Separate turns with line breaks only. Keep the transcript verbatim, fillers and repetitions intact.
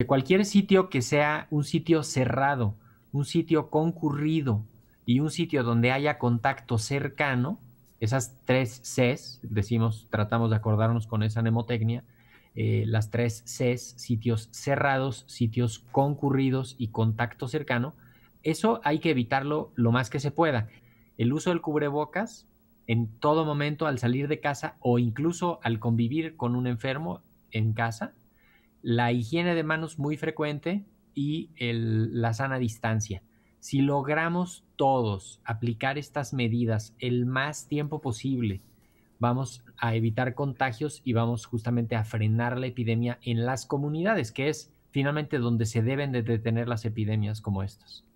cualquier sitio que sea un sitio cerrado, un sitio concurrido y un sitio donde haya contacto cercano, esas tres Cs, decimos, tratamos de acordarnos con esa mnemotecnia, eh, las tres Cs, sitios cerrados, sitios concurridos y contacto cercano, eso hay que evitarlo lo más que se pueda. El uso del cubrebocas en todo momento al salir de casa o incluso al convivir con un enfermo en casa, la higiene de manos muy frecuente y el, la sana distancia. Si logramos todos aplicar estas medidas el más tiempo posible, vamos a evitar contagios y vamos justamente a frenar la epidemia en las comunidades, que es finalmente donde se deben de detener las epidemias como estas.